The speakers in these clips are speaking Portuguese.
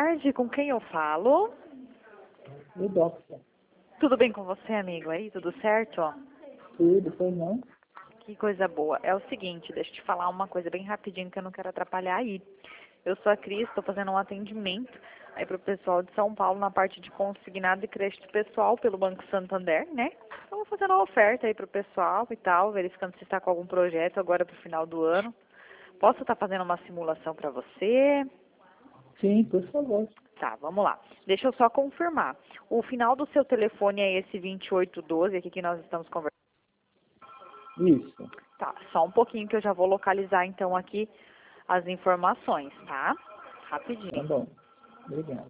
tarde, com quem eu falo? Eudoxia. Tudo bem com você, amigo? Aí, tudo certo? Tudo, foi não? Que coisa boa. É o seguinte, deixa eu te falar uma coisa bem rapidinho que eu não quero atrapalhar aí. Eu sou a Cris, estou fazendo um atendimento aí para o pessoal de São Paulo na parte de consignado e crédito pessoal pelo Banco Santander, né? Então, vou fazendo uma oferta aí para o pessoal e tal, verificando se está com algum projeto agora para o final do ano. Posso estar fazendo uma simulação para você? Sim, por favor. Tá, vamos lá. Deixa eu só confirmar. O final do seu telefone é esse 2812 aqui que nós estamos conversando? Isso. Tá, só um pouquinho que eu já vou localizar então aqui as informações, tá? Tá Rapidinho. bom. Obrigado.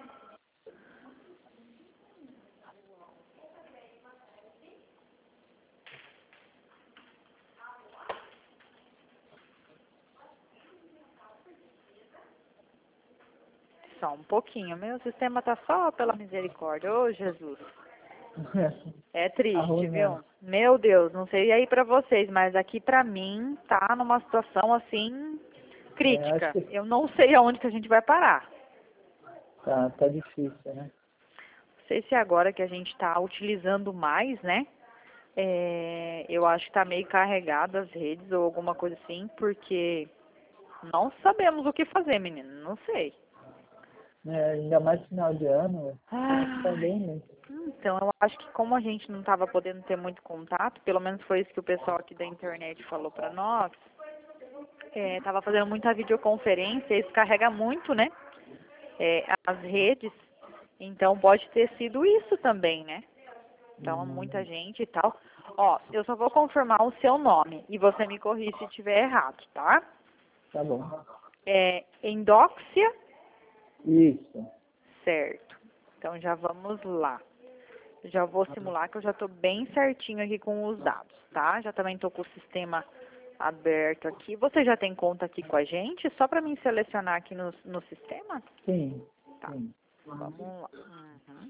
Só um pouquinho. Meu sistema tá só pela misericórdia. Ô, Jesus. É triste, Arruinando. viu? Meu Deus, não sei aí pra vocês, mas aqui pra mim tá numa situação assim Acho crítica. que Eu não sei aonde que a gente vai parar. tá difícil, né? Não sei se agora que a gente está utilizando mais, né? Eu acho que está meio carregado as redes ou alguma coisa assim, porque não sabemos o que fazer, menino. Não sei. Ainda mais final de ano, acho que tá Ai, bem lento. então, eu acho que como a gente não estava podendo ter muito contato, pelo menos foi isso que o pessoal aqui da internet falou para nós, estava fazendo muita videoconferência, isso carrega muito, né? As redes. Então, pode ter sido isso também, né? Então, muita gente e tal. Ó, eu só vou confirmar o seu nome e você me corrige se estiver errado, tá? Tá bom. Endóxia, Isso. certo. Então, já vamos lá. Já vou simular que eu já estou bem certinho aqui com os dados, tá? Já também estou com o sistema aberto aqui. Você já tem conta aqui com a gente? Só para mim selecionar aqui no sistema? Sim. Tá, Sim. vamos lá. Uhum.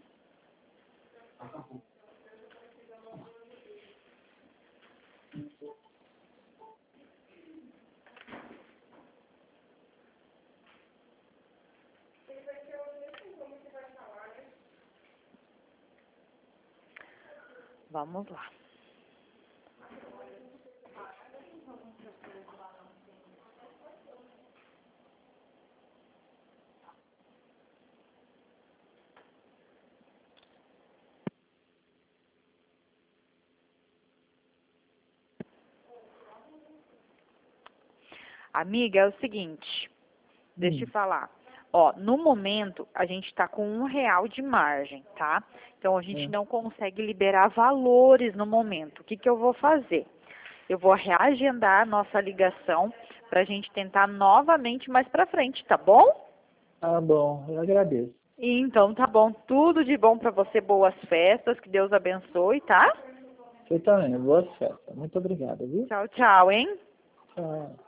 Vamos lá. Amiga, é o seguinte, deixa eu te falar. Ó, no momento, a gente está com R$ 1 de margem, tá? Então, a gente não consegue liberar valores no momento. O que que eu vou fazer? Eu vou reagendar a nossa ligação para a gente tentar novamente mais para frente, tá bom? Tá bom, eu agradeço. Então, tá bom. Tudo de bom para você, boas festas, que Deus abençoe, tá? Você também, boas festas. Muito obrigado, viu? Tchau, tchau, hein? Tchau.